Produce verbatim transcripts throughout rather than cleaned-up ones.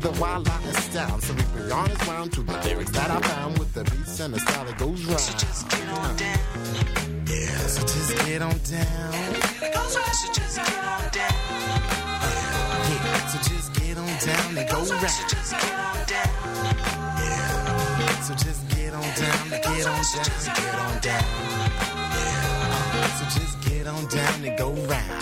the wild I astound. So we bring on his round to the lyrics that I found with the beats and the style that goes round. So just get on down. Yeah, so just get on down. It goes round, so just get on down. Yeah, so just get on down and go round. So just get on down. Yeah, so just get on down and get on down, get on down. Yeah, so just get on down and go round.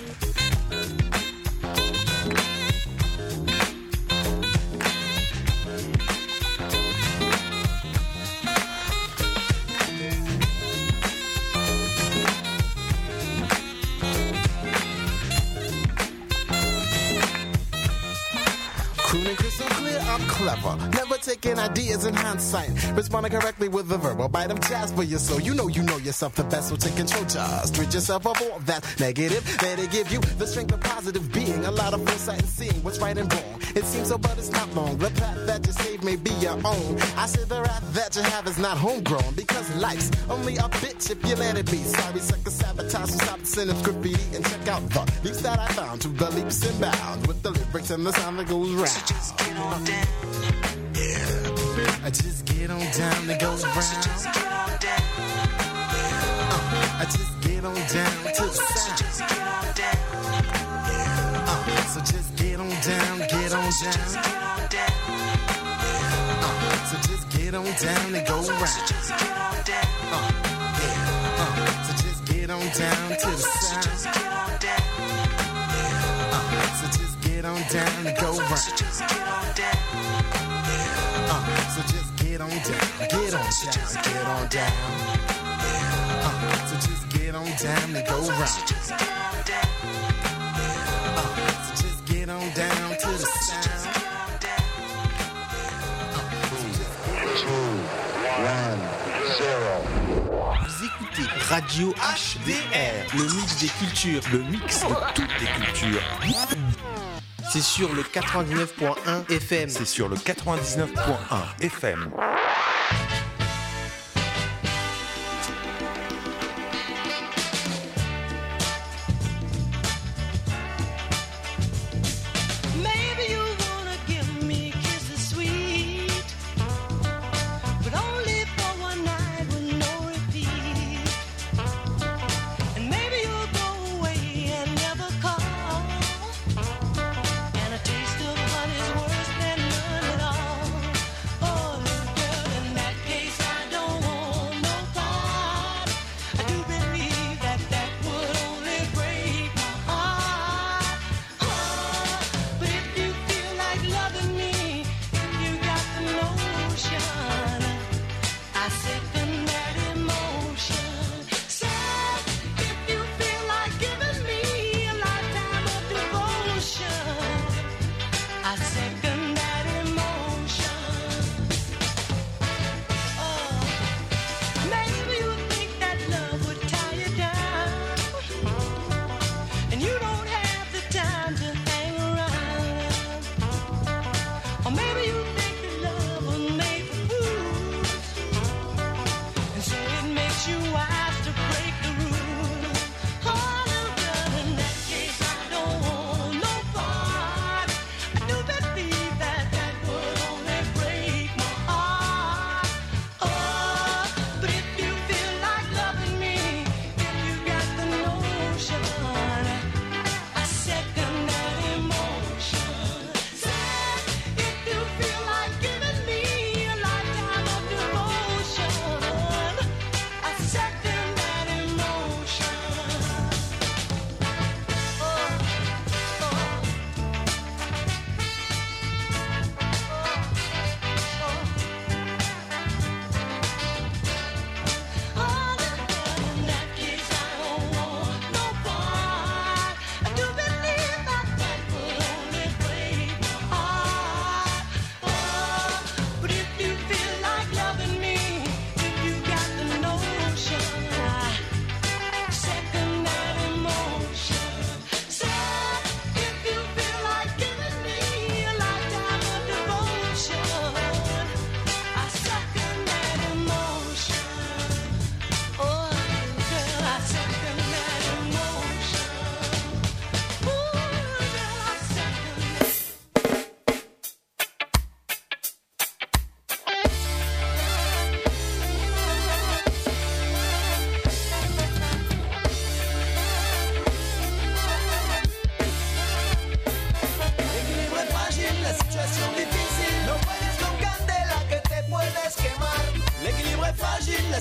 Clever, never taking ideas in hindsight. Responding correctly with a verbal bite of jazz for your soul. You know you know yourself the best, so take control. Just rid yourself of all that negative. Let it give you the strength of positive being. A lot of foresight and seeing what's right and wrong. It seems so, but it's not long. The path that you save may be your own. I said the wrath that you have is not homegrown, because life's only a bitch if you let it be. Sorry, sucker, sabotage, so stop sending graffiti and check out the leaps that I found to the leaps and bounds with the lyrics and the sound that goes round. So just get on down. Yeah, I just get on down and go round. So just get on down. Uh, I just get on down to the sound. So just get on down. Yeah, uh, so just get on down, get on down. Uh, so just get on down and go round. So just get on down. Uh, yeah, uh, so just get on down to the sound. So just get on down. Uh, so just get on down and go round. So just get on down. Uh, so just get on down, get on down, get on down. Uh, so just get on down and go round. So just get on down. Uh, so just get on down to the sound. two, one, zero. Vous écoutez Radio H D R, le mix des cultures, le mix de toutes les cultures. C'est sur le quatre-vingt-dix-neuf point un F M. C'est sur le quatre-vingt-dix-neuf point un F M. Be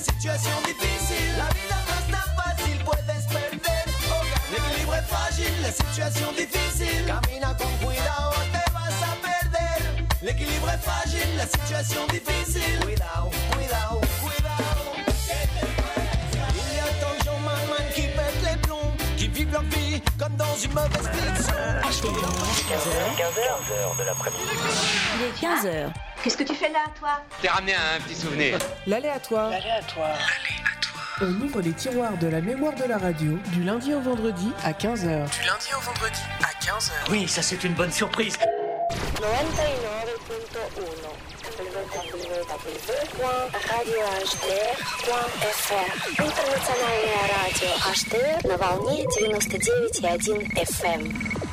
situación difícil. La vida no es tan fácil, puedes perder o ganar. El equilibrio es frágil, la situación difícil. Camina con cuidado, te vas a perder. El equilibrio es frágil, la situación difícil. Cuidado, cuidado, cuidado. Il y a tant de gens malman qui pètent les plombs, qui vivent leur vie comme dans une mauvaise fiction. quinze heures de l'après-midi. Il est quinze heures. Qu'est-ce que tu fais là, toi? T'es ramené un petit souvenir. L'aléatoire. L'aléatoire. On ouvre les tiroirs de la mémoire de la radio du lundi au vendredi à quinze heures. Du lundi au vendredi à quinze heures. Oui, ça c'est une bonne surprise. novantadouze punto uno w w w point radio h d point f m. Интернациональное радио эйч ди эр на волне девяносто девять и один эф эм.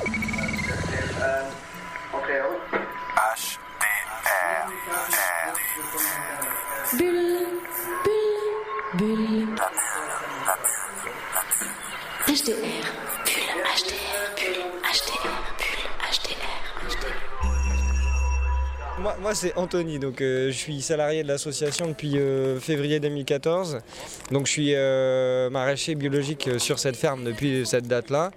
H D R. Bulle, bulle, bulle. H D R, bulle, H D R, bulle, H D R, bulle, H D R, H D R. Moi, moi c'est Anthony, donc euh, je suis salarié de l'association depuis euh, février deux mille quatorze. Donc je suis euh, maraîcher biologique sur cette ferme depuis cette date-là.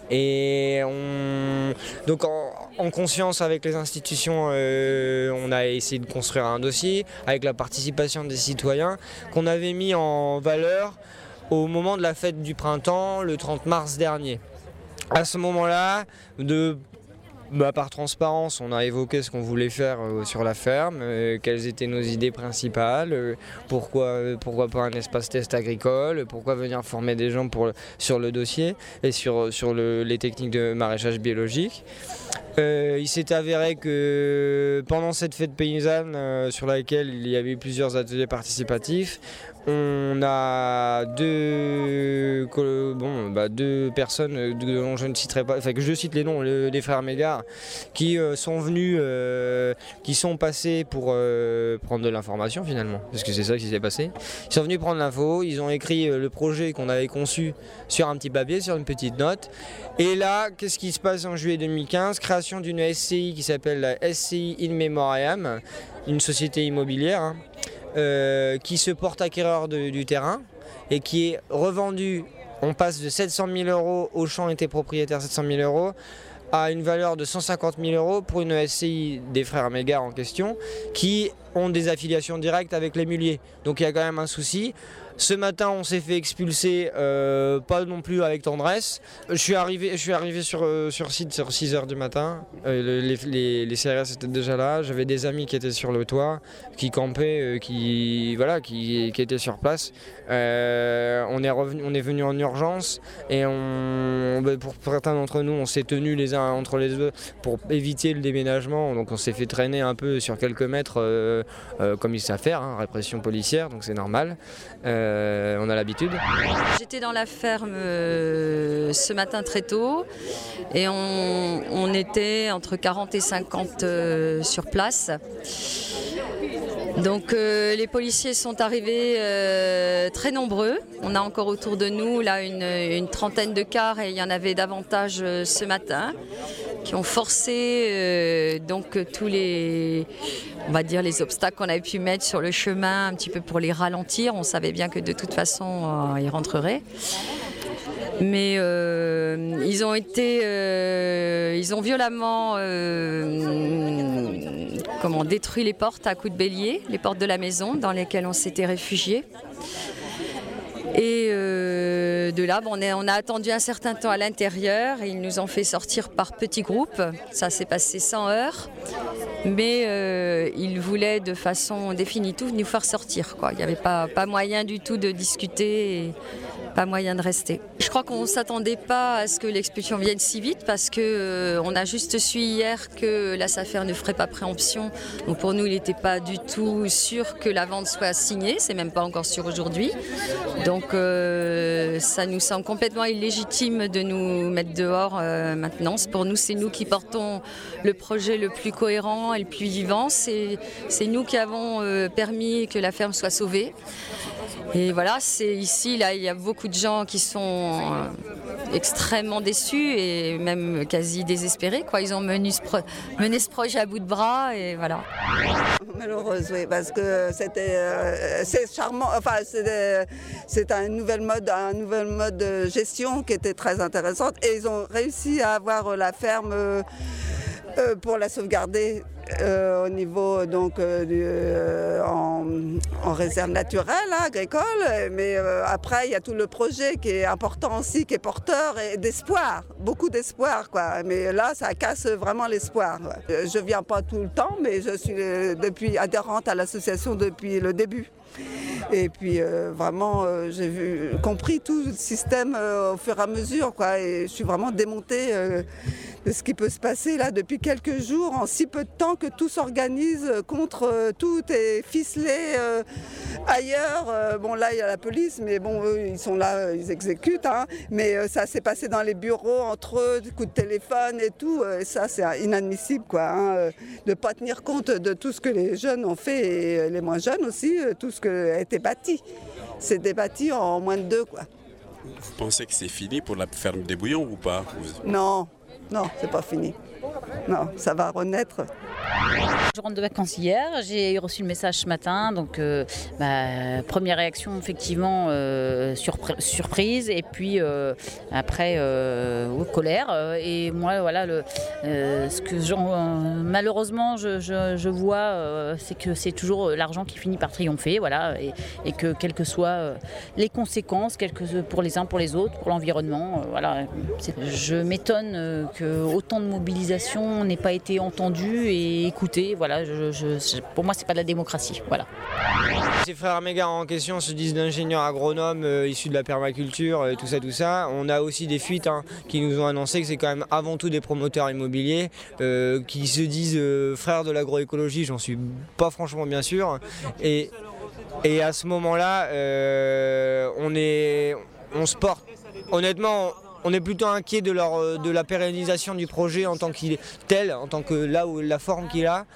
Et on, donc en, en conscience avec les institutions, euh, on a essayé de construire un dossier avec la participation des citoyens qu'on avait mis en valeur au moment de la fête du printemps, le trente mars dernier. À ce moment-là, de Bah, par transparence, on a évoqué ce qu'on voulait faire euh, sur la ferme, euh, quelles étaient nos idées principales, euh, pourquoi, euh, pourquoi pas un espace test agricole, pourquoi venir former des gens pour, sur le dossier et sur, sur le, les techniques de maraîchage biologique. Euh, il s'est avéré que pendant cette fête paysanne euh, sur laquelle il y avait plusieurs ateliers participatifs, on a deux, bon, bah deux personnes dont je ne citerai pas, enfin que je cite les noms, le, les frères Mégard, qui euh, sont venus, euh, qui sont passés pour euh, prendre de l'information finalement, parce que c'est ça qui s'est passé. Ils sont venus prendre l'info, ils ont écrit euh, le projet qu'on avait conçu sur un petit papier, sur une petite note. Et là, qu'est-ce qui se passe en juillet deux mille quinze? Création d'une S C I qui s'appelle la S C I In Memoriam, une société immobilière. Hein. Euh, qui se porte acquéreur de, du terrain et qui est revendu. On passe de sept cent mille euros, Auchan était propriétaire sept cent mille euros, à une valeur de cent cinquante mille euros pour une S C I des frères Mégard en question, qui ont des affiliations directes avec les muliers. Donc il y a quand même un souci. Ce matin, on s'est fait expulser, euh, pas non plus avec tendresse. Je suis arrivé, je suis arrivé sur, euh, sur site sur six heures du matin. Euh, les, les, les C R S étaient déjà là. J'avais des amis qui étaient sur le toit, qui campaient, euh, qui, voilà, qui, qui étaient sur place. Euh, on est revenu, on est venu en urgence et on, pour certains d'entre nous, on s'est tenus les uns entre les autres pour éviter le déménagement. Donc on s'est fait traîner un peu sur quelques mètres, euh, euh, comme il sait faire, hein, répression policière, donc c'est normal. Euh, Euh, on a l'habitude. J'étais dans la ferme euh, ce matin très tôt et on, on était entre quarante et cinquante euh, sur place. Donc euh, les policiers sont arrivés euh, très nombreux. On a encore autour de nous là une, une trentaine de cars et il y en avait davantage euh, ce matin qui ont forcé euh, donc tous les, on va dire les obstacles qu'on avait pu mettre sur le chemin un petit peu pour les ralentir. On savait bien que de toute façon euh, ils rentreraient. Mais euh, ils ont été, euh, ils ont violemment euh, comment, détruit les portes à coups de bélier, les portes de la maison dans lesquelles on s'était réfugiés. Et euh, de là, bon, on, est, on a attendu un certain temps à l'intérieur. Ils nous ont fait sortir par petits groupes. Ça s'est passé sans heurts. Mais euh, ils voulaient de façon définitive nous faire sortir, quoi. Il n'y avait pas, pas moyen du tout de discuter. Et pas moyen de rester. Je crois qu'on ne s'attendait pas à ce que l'expulsion vienne si vite parce qu'on euh, a juste su hier que la SAFER ne ferait pas préemption. Donc pour nous, il n'était pas du tout sûr que la vente soit signée. C'est même pas encore sûr aujourd'hui. Donc euh, ça nous semble complètement illégitime de nous mettre dehors euh, maintenant. Pour nous, c'est nous qui portons le projet le plus cohérent et le plus vivant. C'est, c'est nous qui avons euh, permis que la ferme soit sauvée. Et voilà, c'est ici, là, il y a beaucoup de gens qui sont extrêmement déçus et même quasi désespérés, quoi. Ils ont mené ce, pro- mené ce projet à bout de bras et voilà. Malheureuse, oui, parce que c'était, euh, c'est charmant. Enfin, c'est, des, c'est un nouvel mode, un nouvel mode de gestion qui était très intéressante. Et ils ont réussi à avoir la ferme euh, euh, pour la sauvegarder euh, au niveau donc euh, du, euh, en, en réserve naturelle, hein, agricole. Mais euh, après, il y a tout le projet qui est important aussi, qui est porteur et d'espoir, beaucoup d'espoir, quoi. Mais là, ça casse vraiment l'espoir. Ouais. Je viens pas tout le temps, mais je suis euh, depuis adhérente à l'association depuis le début. Et puis euh, vraiment, euh, j'ai vu, compris tout le système euh, au fur et à mesure, quoi. Et je suis vraiment démontée euh, de ce qui peut se passer là depuis quelques jours, en si peu de temps que tout s'organise contre, euh, tout est ficelé euh, ailleurs. Euh, bon là, il y a la police, mais bon, eux, ils sont là, ils exécutent. Hein. Mais euh, ça s'est passé dans les bureaux, entre eux, des coups de téléphone et tout. Euh, et ça, c'est inadmissible, quoi. Hein, euh, de ne pas tenir compte de tout ce que les jeunes ont fait, et euh, les moins jeunes aussi, euh, tout ce qui a été bâti. C'est bâti en moins de deux, quoi. Vous pensez que c'est fini pour la ferme des Bouillons ou pas? Non, non, c'est pas fini. Non, ça va renaître. Je rentre de vacances hier, j'ai reçu le message ce matin, donc euh, bah, première réaction effectivement euh, surpr- surprise et puis euh, après euh, colère et moi voilà le, euh, ce que j'en, euh, malheureusement je, je, je vois euh, c'est que c'est toujours l'argent qui finit par triompher, voilà, et, et que quelles que soient euh, les conséquences, quelles que, pour les uns, pour les autres, pour l'environnement, euh, voilà, c'est, je m'étonne euh, que autant de mobilisation n'ait pas été entendue et écoutée. Voilà, je, je, pour moi, c'est pas de la démocratie. Voilà. Ces frères Mégare en question se disent d'ingénieurs agronomes euh, issus de la permaculture et tout ça, tout ça. On a aussi des fuites hein, qui nous ont annoncé que c'est quand même avant tout des promoteurs immobiliers euh, qui se disent euh, frères de l'agroécologie. J'en suis pas franchement bien sûr. Et, et à ce moment-là, euh, on est, on se porte. Honnêtement. On est plutôt inquiet de, leur, de la pérennisation du projet en tant qu'il est tel, en tant que là où la forme qu'il a,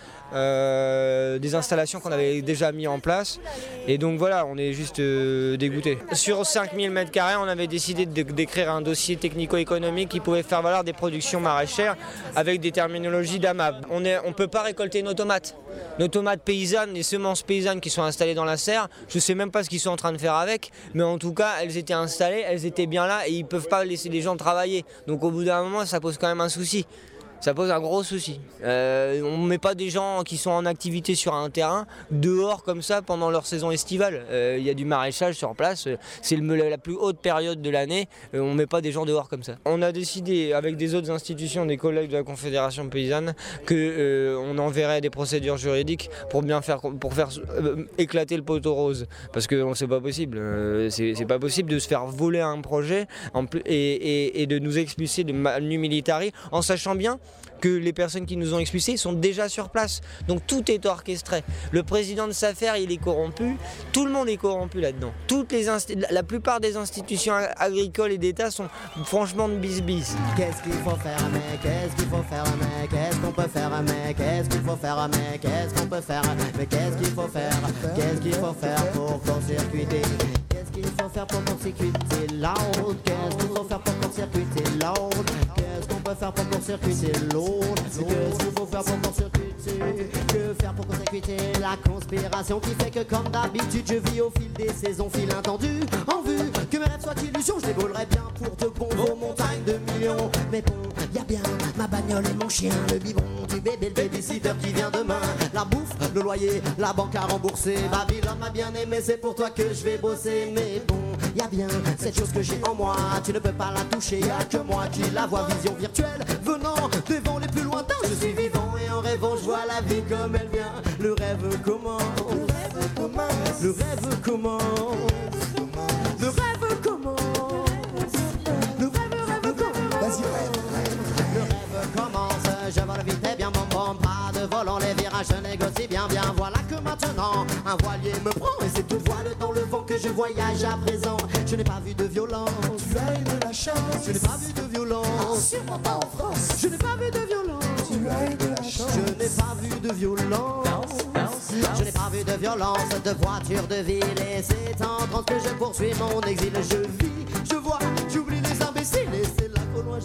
euh, des installations qu'on avait déjà mis en place. Et donc voilà, on est juste euh, dégoûté. Sur cinq mille mètres carrés, on avait décidé de, d'écrire un dossier technico-économique qui pouvait faire valoir des productions maraîchères avec des terminologies d'A M A B. On ne on peut pas récolter nos tomates. Nos tomates paysannes, les semences paysannes qui sont installées dans la serre, je ne sais même pas ce qu'ils sont en train de faire avec, mais en tout cas, elles étaient installées, elles étaient bien là et ils ne peuvent pas laisser les gens travailler. Donc au bout d'un moment, ça pose quand même un souci. Ça pose un gros souci. Euh, on ne met pas des gens qui sont en activité sur un terrain dehors comme ça pendant leur saison estivale. Il euh, y a du maraîchage sur place, c'est le, la plus haute période de l'année, euh, on ne met pas des gens dehors comme ça. On a décidé avec des autres institutions, des collègues de la Confédération paysanne, qu'on euh, enverrait des procédures juridiques pour bien faire, pour faire euh, éclater le poteau rose. Parce que c'est pas possible. Euh, c'est, c'est pas possible de se faire voler un projet en plus, et, et, et de nous expulser de Manu Militari en sachant bien que les personnes qui nous ont expulsés sont déjà sur place. Donc tout est orchestré. Le président de Safer, il est corrompu. Tout le monde est corrompu là-dedans. Toutes les insti- la plupart des institutions agricoles et d'État sont franchement de bis-bis. Qu'est-ce qu'il faut faire, mec? Qu'est-ce qu'il faut faire, mec? Qu'est-ce qu'on peut faire, mec? Qu'est-ce qu'il faut faire, mec? Qu'est-ce qu'on peut faire, mais qu'est-ce qu'il faut faire? Qu'est-ce qu'il faut faire pour court-circuiter? Qu'est-ce qu'il faut faire pour court-circuiter la route? Qu'est-ce qu'il faut faire pour court-circuiter la route? Qu'est-ce qu'on peut faire pour court-circuiter l'eau? Qu'est-ce qu'il faut faire pour court-circuiter? Que faire pour court-circuiter la conspiration qui fait que comme d'habitude je vis au fil des saisons, fil intendu en vue que mes rêves soient illusions, je dévolerai bien pour de bon vos montagnes de millions. Mais bon, y a bien ma bagnole et mon chien, le biberon du bébé, le babysitter qui vient demain, la bouffe, le loyer, la banque à rembourser. Babylone m'a bien aimé, c'est pour toi que je vais bosser. Mais bon, y a bien cette chose que j'ai en moi, tu ne peux pas la toucher, y a que moi qui la vois, vision virtuelle venant devant les plus lointains. Je suis vivant et en rêvant je vois la vie comme elle vient. Le rêve commence, le rêve commence, le rêve commence, le rêve commence, le rêve, rêve commence. Vas-y, rêve, rêve. Le rêve commence, je vole vite et bien mon bon, pas de volant, les virages je négocie bien bien. Voilà que maintenant un voilier me prend et c'est toute voile dans le vent que je voyage à présent. Je n'ai pas vu de violence, tu as eu de la chance. Je n'ai pas vu de violence, sûrement pas en France. Je n'ai pas vu de violence, tu as eu de la chance. Je n'ai pas vu de violence, je n'ai pas vu de violence, de voiture de ville. Et c'est en transe que je poursuis mon exil. Je vis, je vois, j'oublie les imbéciles. Et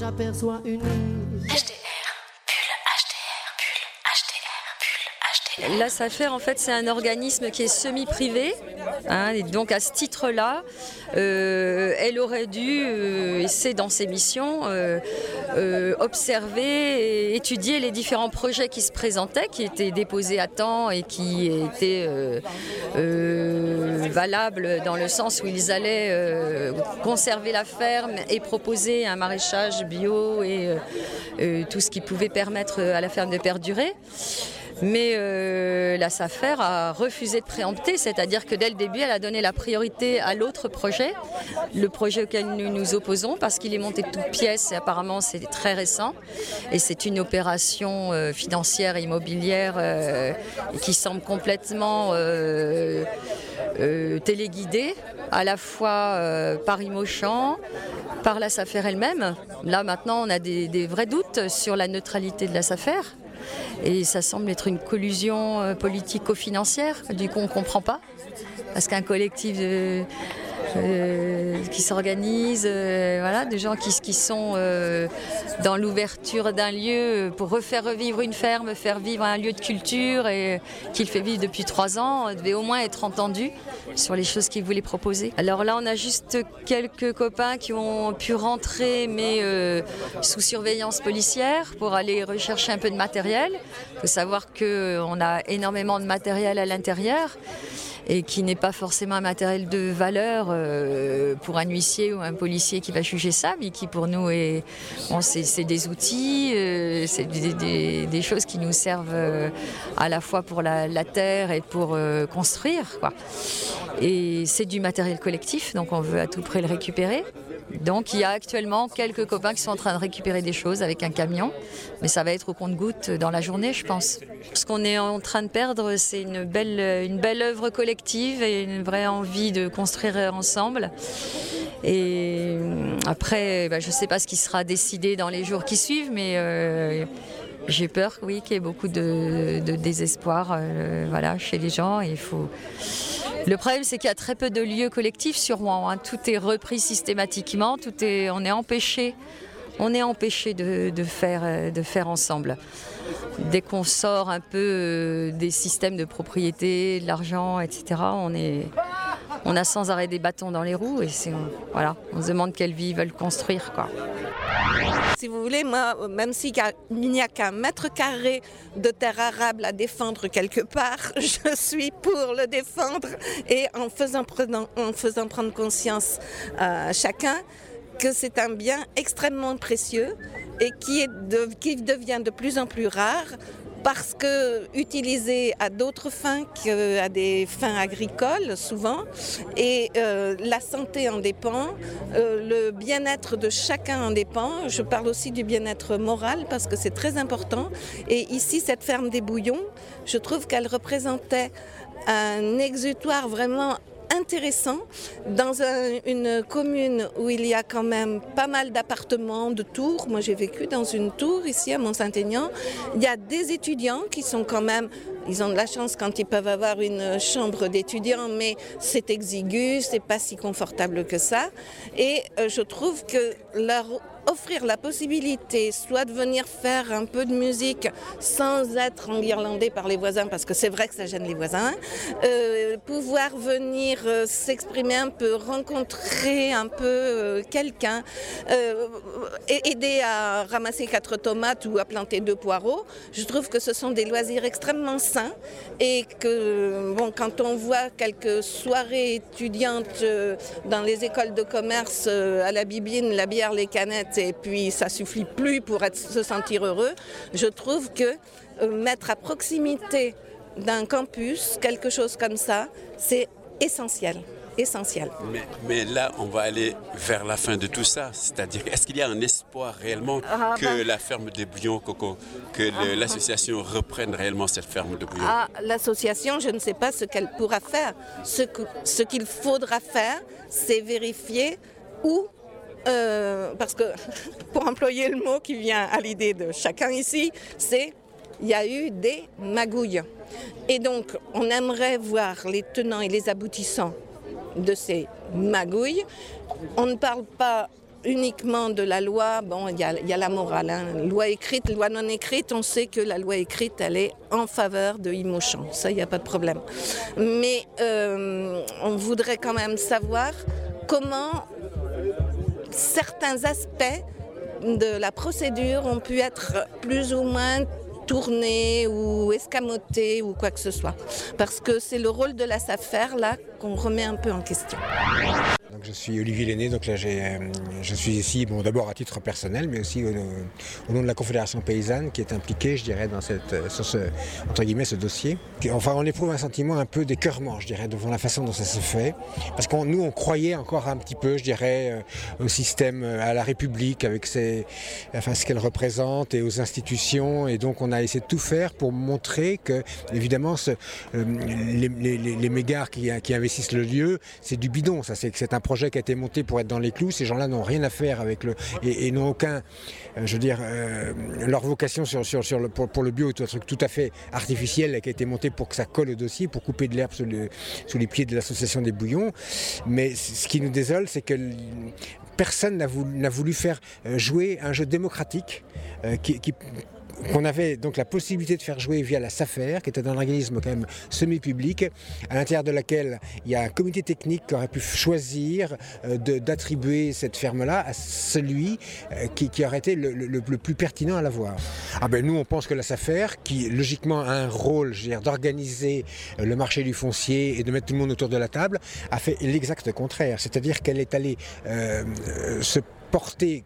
j'aperçois une H D R, pull H D R, pull H D R, pull H D R. La SAFER, en fait, c'est un organisme qui est semi-privé. Hein, et donc, à ce titre-là, euh, elle aurait dû, euh, et c'est dans ses missions, euh, euh, observer et étudier les différents projets qui se présentaient, qui étaient déposés à temps et qui étaient euh, euh, valables dans le sens où ils allaient euh, conserver la ferme et proposer un maraîchage bio et euh, euh, tout ce qui pouvait permettre à la ferme de perdurer. Mais euh, la SAFER a refusé de préempter, c'est-à-dire que dès le début, elle a donné la priorité à l'autre projet, le projet auquel nous nous opposons, parce qu'il est monté de toutes pièces et apparemment c'est très récent. Et c'est une opération euh, financière et immobilière euh, qui semble complètement euh, euh, téléguidée, à la fois euh, par Imochan, par la SAFER elle-même. Là maintenant, on a des, des vrais doutes sur la neutralité de la SAFER. Et ça semble être une collusion politico-financière, du coup on ne comprend pas, parce qu'un collectif de, euh, qui s'organise, euh, voilà, de gens qui, qui sont euh, dans l'ouverture d'un lieu pour refaire revivre une ferme, faire vivre un lieu de culture et qu'il fait vivre depuis trois ans, devait au moins être entendu sur les choses qu'ils voulaient proposer. Alors là, on a juste quelques copains qui ont pu rentrer, mais euh, sous surveillance policière, pour aller rechercher un peu de matériel. Il faut savoir qu'on a énormément de matériel à l'intérieur et qui n'est pas forcément un matériel de valeur euh, pour un huissier ou un policier qui va juger ça, mais qui pour nous est, bon, c'est, c'est des outils, euh, c'est des, des, des choses qui nous servent euh, à la fois pour la, la terre et pour euh, construire, quoi. Et c'est du matériel collectif, donc on veut à tout prix le récupérer. Donc il y a actuellement quelques copains qui sont en train de récupérer des choses avec un camion, mais ça va être au compte-gouttes dans la journée, je pense. Ce qu'on est en train de perdre, c'est une belle, une belle œuvre collective et une vraie envie de construire ensemble. Et après, bah, je ne sais pas ce qui sera décidé dans les jours qui suivent, mais euh, j'ai peur, oui, qu'il y ait beaucoup de, de désespoir euh, voilà, chez les gens. Il faut... Le problème, c'est qu'il y a très peu de lieux collectifs sur Rouen. Hein. Tout est repris systématiquement, tout est, on est empêché, on est empêché de, de, faire, de faire ensemble. Dès qu'on sort un peu des systèmes de propriété, de l'argent, et cetera, on, est, on a sans arrêt des bâtons dans les roues et c'est, on, voilà, on se demande quelle vie ils veulent construire, quoi. Si vous voulez, moi, même s'il n'y a qu'un mètre carré de terre arable à défendre quelque part, je suis pour le défendre et en faisant, en faisant prendre conscience à chacun que c'est un bien extrêmement précieux et qui, est de, qui devient de plus en plus rare parce que utilisé à d'autres fins qu'à des fins agricoles souvent, et euh, la santé en dépend, euh, le bien-être de chacun en dépend. Je parle aussi du bien-être moral parce que c'est très important. Et ici, cette ferme des Bouillons, je trouve qu'elle représentait un exutoire vraiment intéressant dans un, une commune où il y a quand même pas mal d'appartements, de tours. Moi, j'ai vécu dans une tour ici à Mont-Saint-Aignan. Il y a des étudiants qui sont quand même, ils ont de la chance quand ils peuvent avoir une chambre d'étudiants, mais c'est exigu, c'est pas si confortable que ça. Et euh, je trouve que leur offrir la possibilité soit de venir faire un peu de musique sans être enguirlandé par les voisins, parce que c'est vrai que ça gêne les voisins, euh, pouvoir venir euh, s'exprimer un peu, rencontrer un peu euh, quelqu'un, euh, aider à ramasser quatre tomates ou à planter deux poireaux, je trouve que ce sont des loisirs extrêmement sains et que bon, quand on voit quelques soirées étudiantes euh, dans les écoles de commerce euh, à la bibine, la bière, les canettes, et puis ça suffit plus pour être, se sentir heureux. Je trouve que euh, mettre à proximité d'un campus quelque chose comme ça, c'est essentiel. essentiel. Mais, mais là, on va aller vers la fin de tout ça. C'est-à-dire, est-ce qu'il y a un espoir réellement ah, que ben... la ferme des Bouillons, Coco, que le, ah, l'association reprenne réellement cette ferme de Bouillons? Ah, l'association, je ne sais pas ce qu'elle pourra faire. Ce, que, ce qu'il faudra faire, c'est vérifier où Euh, parce que, pour employer le mot qui vient à l'idée de chacun ici, c'est il y a eu des magouilles. Et donc, on aimerait voir les tenants et les aboutissants de ces magouilles. On ne parle pas uniquement de la loi, bon, il y a, y a la morale, hein. Loi écrite, loi non écrite, on sait que la loi écrite, elle est en faveur de Imochan, ça, il n'y a pas de problème. Mais euh, on voudrait quand même savoir comment certains aspects de la procédure ont pu être plus ou moins tournés ou escamotés ou quoi que ce soit. Parce que c'est le rôle de la SAFER là qu'on remet un peu en question. Donc je suis Olivier Lenné, donc là j'ai, euh, je suis ici bon, d'abord à titre personnel, mais aussi au, au nom de la Confédération Paysanne qui est impliquée, je dirais, dans cette, sur ce, entre guillemets, ce dossier. Enfin, on éprouve un sentiment un peu d'écœurement, je dirais, devant la façon dont ça se fait, parce que nous, on croyait encore un petit peu, je dirais, euh, au système, à la République, avec ses, enfin, ce qu'elle représente, et aux institutions, et donc on a essayé de tout faire pour montrer que, évidemment, ce, euh, les, les, les mégares qui, qui investissent le lieu, c'est du bidon, ça, c'est que c'est un projet qui a été monté pour être dans les clous. Ces gens-là n'ont rien à faire avec le et, et n'ont aucun, euh, je veux dire, euh, leur vocation sur, sur, sur le, pour, pour le bio est un truc tout à fait artificiel qui a été monté pour que ça colle au dossier, pour couper de l'herbe sous, le, sous les pieds de l'association des bouillons. Mais ce qui nous désole, c'est que personne n'a voulu, n'a voulu faire jouer un jeu démocratique euh, qui, qui qu'on avait donc la possibilité de faire jouer via la SAFER, qui était un organisme quand même semi-public, à l'intérieur de laquelle il y a un comité technique qui aurait pu choisir euh, de, d'attribuer cette ferme-là à celui euh, qui, qui aurait été le, le, le plus pertinent à l'avoir. Ah ben nous, on pense que la SAFER, qui logiquement a un rôle, je veux dire, d'organiser euh, le marché du foncier et de mettre tout le monde autour de la table, a fait l'exact contraire. C'est-à-dire qu'elle est allée euh, euh, se porter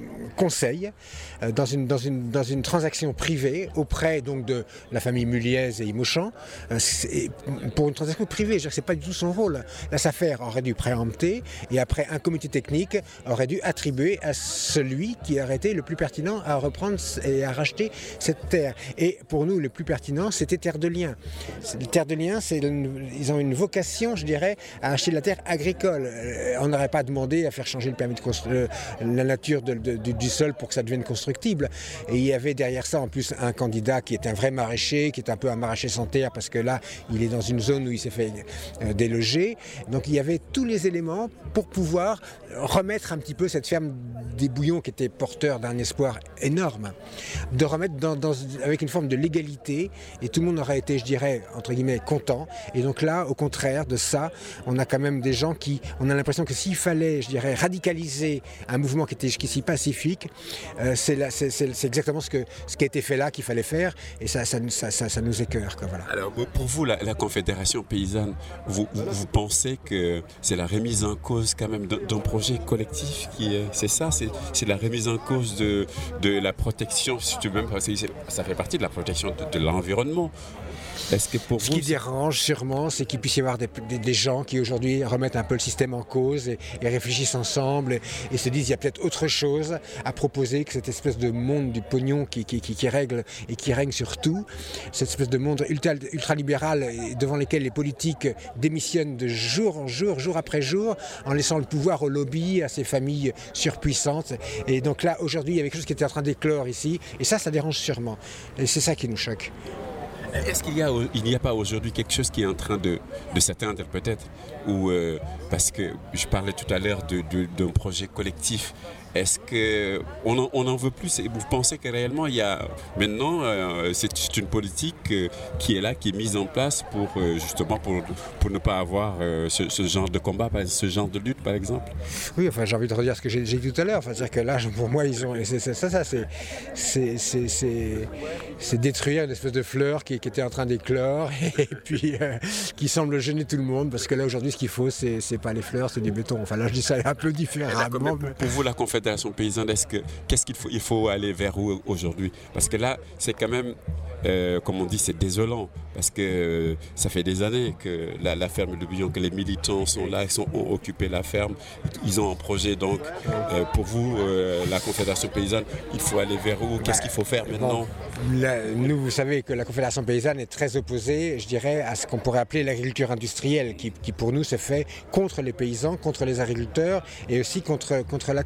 conseil euh, dans, une, dans, une, dans une transaction privée auprès donc, de la famille Muliez et Imochan, euh, pour une transaction privée, je veux dire, c'est pas du tout son rôle. La SAFER aurait dû préempter et après un comité technique aurait dû attribuer à celui qui aurait été le plus pertinent à reprendre et à racheter cette terre. Et pour nous, le plus pertinent, c'était Terre de Liens. Terre de Liens, c'est, ils ont une vocation, je dirais, à acheter de la terre agricole. Euh, on n'aurait pas demandé à faire changer le permis de construire la nature de, de, de, du sol pour que ça devienne constructible. Et il y avait derrière ça en plus un candidat qui est un vrai maraîcher, qui est un peu un maraîcher sans terre parce que là, il est dans une zone où il s'est fait euh, déloger. Donc il y avait tous les éléments pour pouvoir remettre un petit peu cette ferme des Bouillons qui était porteur d'un espoir énorme, de remettre dans, dans, avec une forme de légalité et tout le monde aurait été, je dirais, entre guillemets, content. Et donc là, au contraire de ça, on a quand même des gens qui, on a l'impression que s'il fallait, je dirais, radicaliser un mouvement qui était jusqu'ici pacifique, euh, c'est, là, c'est, c'est, c'est exactement ce, que, ce qui a été fait là qu'il fallait faire et ça, ça, ça, ça, ça nous écœure. Quoi, voilà. Alors pour vous, la, la Confédération Paysanne, vous, vous, vous pensez que c'est la remise en cause quand même d'un projet collectif qui est, c'est ça, c'est, c'est la remise en cause de, de la protection, si tu veux, parce que ça fait partie de la protection de, de l'environnement. Est-ce que pour Ce vous, qui dérange sûrement, c'est qu'il puisse y avoir des, des, des gens qui aujourd'hui remettent un peu le système en cause et, et réfléchissent ensemble et, et se disent il y a peut-être autre chose à proposer que cette espèce de monde du pognon qui, qui, qui, qui règle et qui règne sur tout, cette espèce de monde ultra, ultralibéral devant lequel les politiques démissionnent de jour en jour, jour après jour, en laissant le pouvoir au lobby, à ces familles surpuissantes. Et donc là, aujourd'hui, il y avait quelque chose qui était en train d'éclore ici, et ça, ça dérange sûrement. Et c'est ça qui nous choque. Est-ce qu'il y a, il n'y a pas aujourd'hui quelque chose qui est en train de, de s'atteindre peut-être ou euh, parce que je parlais tout à l'heure de, de, d'un projet collectif. Est-ce qu'on en, on en veut plus? Vous pensez que réellement il y a maintenant euh, c'est, c'est une politique euh, qui est là, qui est mise en place pour euh, justement pour, pour ne pas avoir euh, ce, ce genre de combat, ce genre de lutte par exemple? Oui, enfin j'ai envie de redire ce que j'ai, j'ai dit tout à l'heure. Enfin, c'est-à-dire que là, pour moi, ils ont c'est, c'est, ça, ça c'est, c'est, c'est, c'est, c'est détruire une espèce de fleur qui, qui était en train d'éclore et puis euh, qui semble gêner tout le monde parce que là aujourd'hui, ce qu'il faut, c'est, c'est pas les fleurs, c'est du béton. Enfin là, je dis ça un peu différemment. Pour vous, la Confédération Paysanne, est-ce que, qu'est-ce qu'il faut, il faut aller vers où aujourd'hui? Parce que là, c'est quand même, euh, comme on dit, c'est désolant. Parce que euh, ça fait des années que la, la ferme de Bouillon, que les militants sont là, ils sont, ont occupé la ferme. Ils ont un projet. Donc, euh, pour vous, euh, la Confédération Paysanne, il faut aller vers où? Qu'est-ce qu'il faut faire maintenant? Bon, là, nous, vous savez que la Confédération Paysanne est très opposée, je dirais, à ce qu'on pourrait appeler l'agriculture industrielle, qui, qui pour nous se fait contre les paysans, contre les agriculteurs et aussi contre, contre la terre, qui,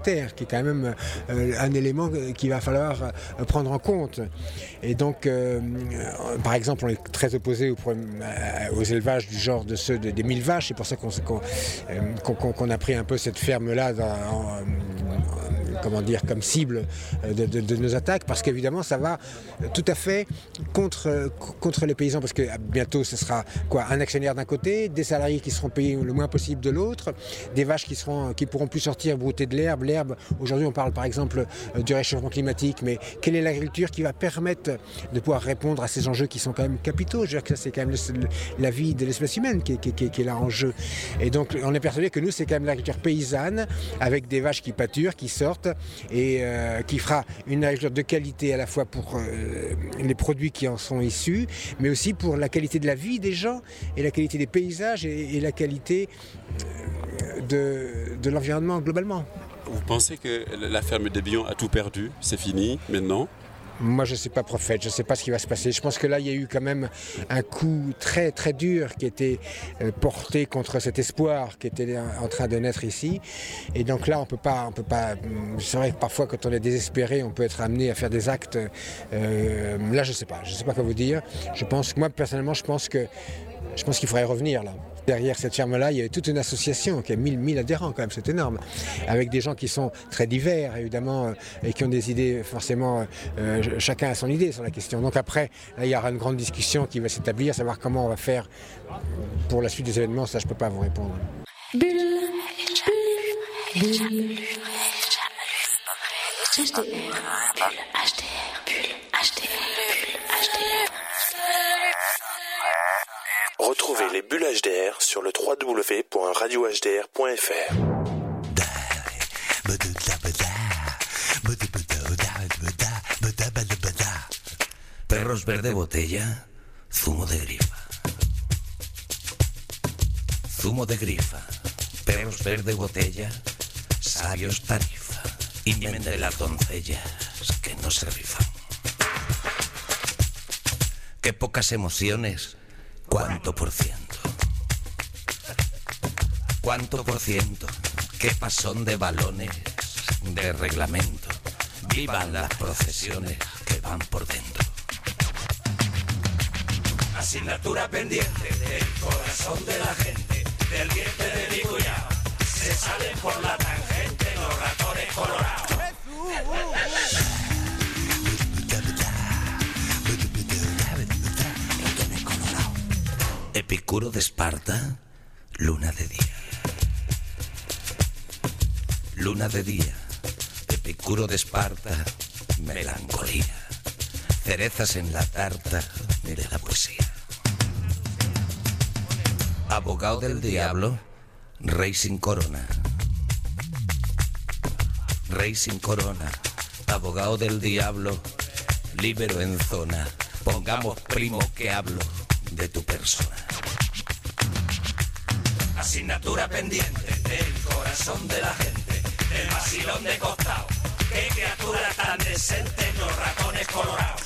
c'est quand même euh, un élément qu'il va falloir euh, prendre en compte. Et donc, euh, euh, par exemple, on est très opposé aux, aux élevages du genre de ceux de, des mille vaches. C'est pour ça qu'on, qu'on, euh, qu'on, qu'on a pris un peu cette ferme-là dans, en, comment dire, comme cible de, de, de nos attaques, parce qu'évidemment ça va tout à fait contre, contre les paysans, parce que bientôt ce sera quoi, un actionnaire d'un côté, des salariés qui seront payés le moins possible de l'autre, des vaches qui seront, qui pourront plus sortir brouter de l'herbe. L'herbe, aujourd'hui on parle par exemple du réchauffement climatique, mais quelle est l'agriculture qui va permettre de pouvoir répondre à ces enjeux qui sont quand même capitaux? Je veux dire que ça, c'est quand même le, la vie de l'espèce humaine qui est, qui, qui, qui est là en jeu. Et donc on est persuadé que nous c'est quand même l'agriculture paysanne, avec des vaches qui pâturent, qui sortent, et euh, qui fera une agriculture de qualité à la fois pour euh, les produits qui en sont issus, mais aussi pour la qualité de la vie des gens et la qualité des paysages et, et la qualité de, de l'environnement globalement. Vous pensez que la ferme des Billons a tout perdu? C'est fini maintenant? Moi, je ne suis pas prophète, je ne sais pas ce qui va se passer. Je pense que là, il y a eu quand même un coup très, très dur qui était porté contre cet espoir qui était en train de naître ici. Et donc là, on peut pas, on peut pas. C'est vrai que parfois, quand on est désespéré, on peut être amené à faire des actes. Euh, là, je ne sais pas. Je ne sais pas quoi vous dire. Je pense, moi, personnellement, je pense que, je pense qu'il faudrait revenir là. Derrière cette ferme-là, il y avait toute une association qui a mille, mille adhérents quand même, c'est énorme, avec des gens qui sont très divers, évidemment, et qui ont des idées, forcément, euh, chacun a son idée sur la question. Donc après, là, il y aura une grande discussion qui va s'établir, savoir comment on va faire pour la suite des événements, ça je ne peux pas vous répondre. Bulle, bulle, bulle, H D R, bulle, H D R, bulle, H D R, bulle, H D R. Retrouvez les bulles H D R sur le w w w point radio h d r point f r. Perros verde botella, zumo de grifa. Zumo de grifa, perros verde botella, sabios tarifa. Imen de las doncellas que no se rifan. Qué pocas emociones. ¿Cuánto por ciento? ¿Cuánto por ciento? ¿Qué pasón de balones, de reglamento? Vivan las procesiones que van por dentro. Asignatura pendiente del corazón de la gente, del diente de Nicoya. Se salen por la tangente los ratones colorados. Epicuro de Esparta, luna de día. Luna de día, Epicuro de Esparta, melancolía. Cerezas en la tarta de la poesía. Abogado del diablo, rey sin corona. Rey sin corona, abogado del diablo, líbero en zona. Pongamos primo que hablo de tu persona. Asignatura pendiente del corazón de la gente, del vacilón de costado. Qué criatura tan decente, los ratones colorados.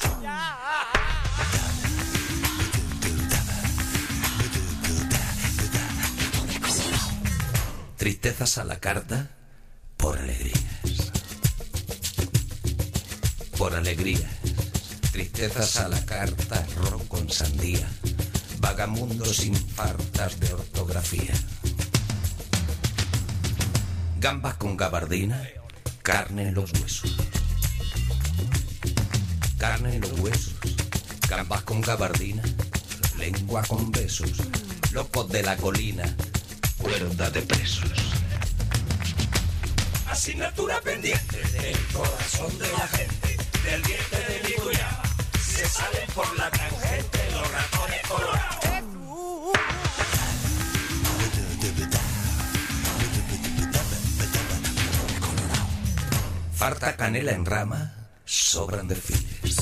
Tristezas a la carta por alegrías. Por alegrías. Tristezas a la carta, ron con sandía. Vagamundos sin faltas de ortografía. Gambas con gabardina, carne en los huesos. Carne en los huesos, gambas con gabardina, lengua con besos. Locos de la colina, cuerda de presos. Asignatura pendiente del corazón de la gente, del diente de Nicoya. Se salen por la tangente los ratones colorados. Farta canela en rama, sobran desfiles.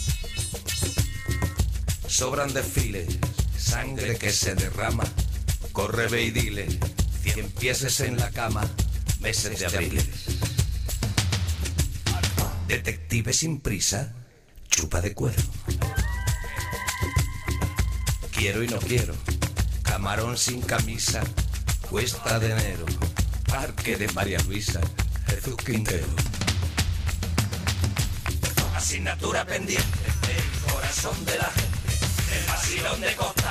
Sobran desfiles, sangre que se derrama. Corre, ve y dile, cien pieses en la cama, meses de abriles. Detective sin prisa, chupa de cuero. Quiero y no quiero, camarón sin camisa, cuesta de enero, parque de María Luisa, de Zucquintero. Asignatura pendiente del corazón de la gente, el vacilón de costa.